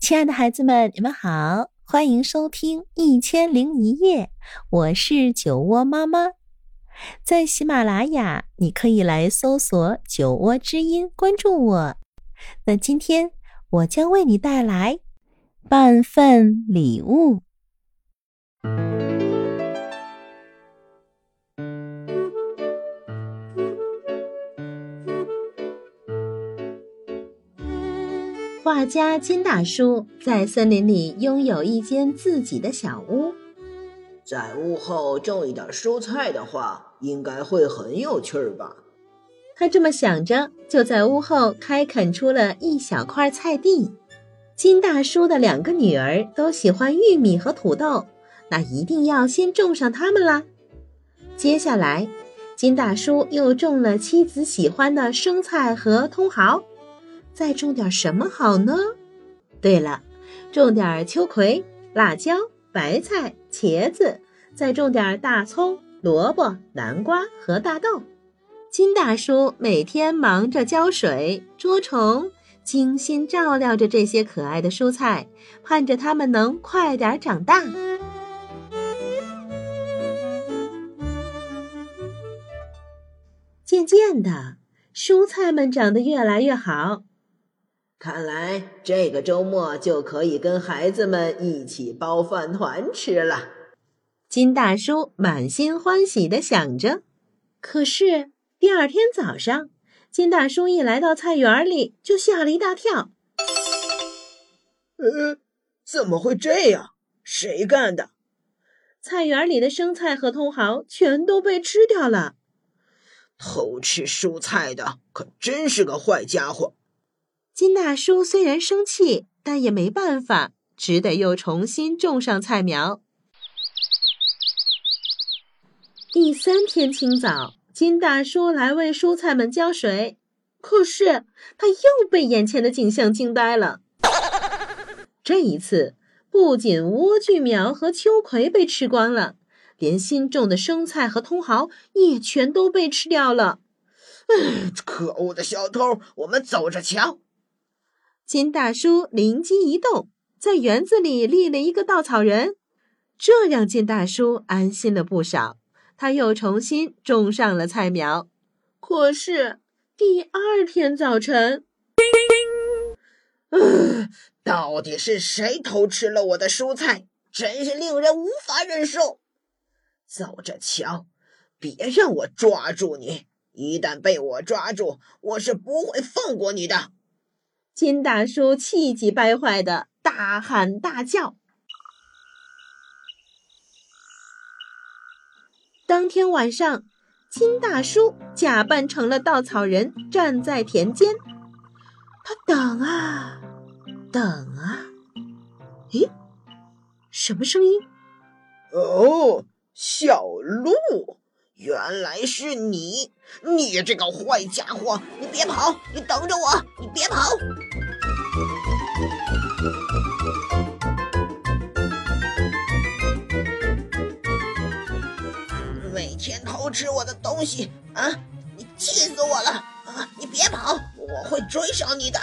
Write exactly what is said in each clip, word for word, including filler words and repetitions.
亲爱的孩子们，你们好，欢迎收听一千零一夜，我是酒窝妈妈。在喜马拉雅，你可以来搜索酒窝之音，关注我。那今天我将为你带来半份礼物。画家金大叔在森林里拥有一间自己的小屋， 在屋后种一点蔬菜的话，应该会很有趣吧。 他这么想着，就在屋后开垦出了一小块菜地。金大叔的两个女儿都喜欢玉米和土豆，那一定要先种上它们啦。接下来，金大叔又种了妻子喜欢的生菜和茼蒿。再种点什么好呢？对了，种点秋葵、辣椒、白菜、茄子，再种点大葱、萝卜、南瓜和大豆。金大叔每天忙着浇水、捉虫，精心照料着这些可爱的蔬菜，盼着它们能快点长大。渐渐的，蔬菜们长得越来越好。 看来这个周末就可以跟孩子们一起包饭团吃了。 金大叔满心欢喜地想着。可是第二天早上，金大叔一来到菜园里就吓了一大跳。 呃，怎么会这样？谁干的？ 菜园里的生菜和茼蒿全都被吃掉了。 偷吃蔬菜的可真是个坏家伙。 金大叔虽然生气，但也没办法，只得又重新种上菜苗。第三天清早，金大叔来为蔬菜们浇水，可是他又被眼前的景象惊呆了。这一次，不仅莴苣苗和秋葵被吃光了，连新种的生菜和茼蒿也全都被吃掉了。 唉，可恶的小偷，我们走着瞧。 金大叔灵机一动，在园子里立了一个稻草人，这让金大叔安心了不少。他又重新种上了菜苗。可是第二天早晨， 呃，到底是谁偷吃了我的蔬菜？真是令人无法忍受。走着瞧，别让我抓住你！一旦被我抓住，我是不会放过你的。 金大叔气急败坏地大喊大叫。当天晚上，金大叔假扮成了稻草人，站在田间。他等啊等啊，咦，什么声音？ 哦，小鹿，原来是你！你这个坏家伙，你别跑，你等着我，你别跑！每天偷吃我的东西啊！你气死我了啊！你别跑，我会追上你的。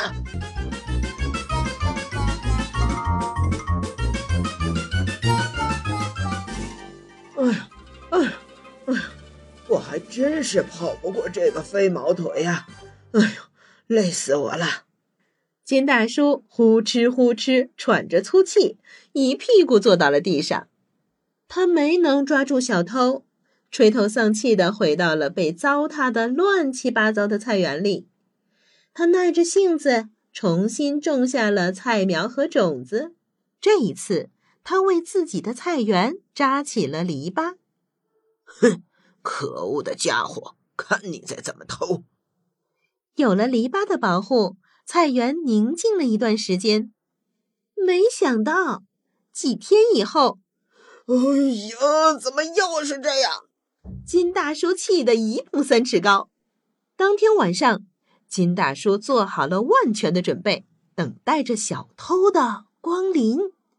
哎呀，哎呀，哎呀！我还真是跑不过这个飞毛腿呀！哎呦，累死我了！ 金大叔呼哧呼哧喘着粗气，一屁股坐到了地上。他没能抓住小偷，垂头丧气地回到了被糟蹋的乱七八糟的菜园里。他耐着性子重新种下了菜苗和种子。这一次，他为自己的菜园扎起了篱笆。 哼！可恶的家伙，看你再怎么偷！ 有了篱笆的保护，菜园宁静了一段时间。没想到，几天以后， 哎呀，怎么又是这样？ 金大叔气得一蹦三尺高。当天晚上，金大叔做好了万全的准备，等待着小偷的光临。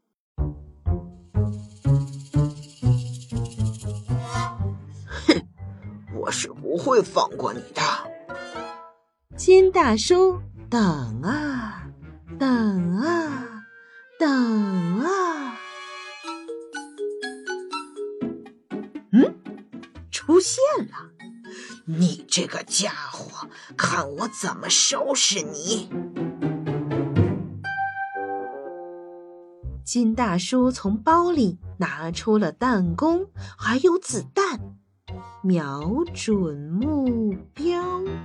我是不会放过你的。 金大叔等啊等啊， 出现了。你这个家伙，看我怎么收拾你！ 金大叔从包里拿出了弹弓，还有子弹，瞄准目标。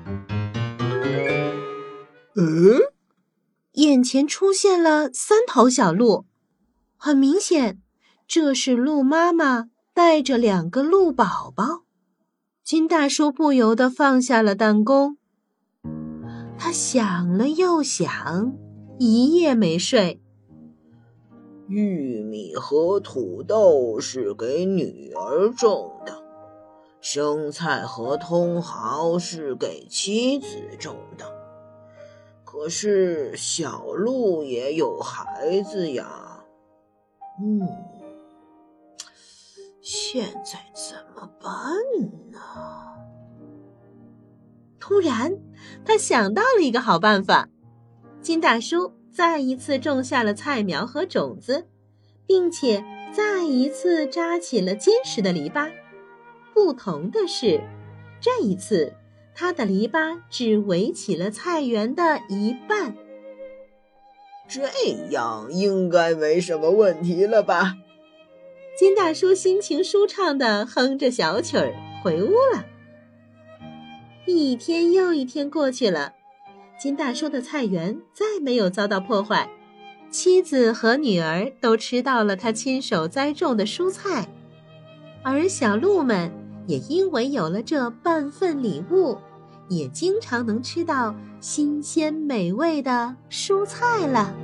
嗯， 眼前出现了三头小鹿，很明显，这是鹿妈妈带着两个鹿宝宝。金大叔不由得放下了弹弓，他想了又想，一夜没睡。 玉米和土豆是给女儿种的，生菜和茼蒿是给妻子种的。可是小鹿也有孩子呀。嗯，现在怎么办呢？ 突然，他想到了一个好办法。金大叔再一次种下了菜苗和种子，并且再一次扎起了坚实的篱笆。不同的是，这一次他的篱笆只围起了菜园的一半。 这样应该没什么问题了吧？ 金大叔心情舒畅地哼着小曲儿回屋了。一天又一天过去了，金大叔的菜园再没有遭到破坏，妻子和女儿都吃到了他亲手栽种的蔬菜，而小鹿们也因为有了这半份礼物，也经常能吃到新鲜美味的蔬菜了。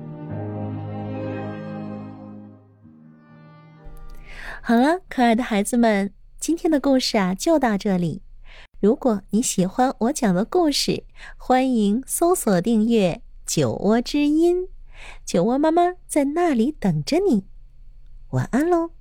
好了，可爱的孩子们，今天的故事啊就到这里。如果你喜欢我讲的故事，欢迎搜索订阅酒窝之音，酒窝妈妈在那里等着你。晚安喽。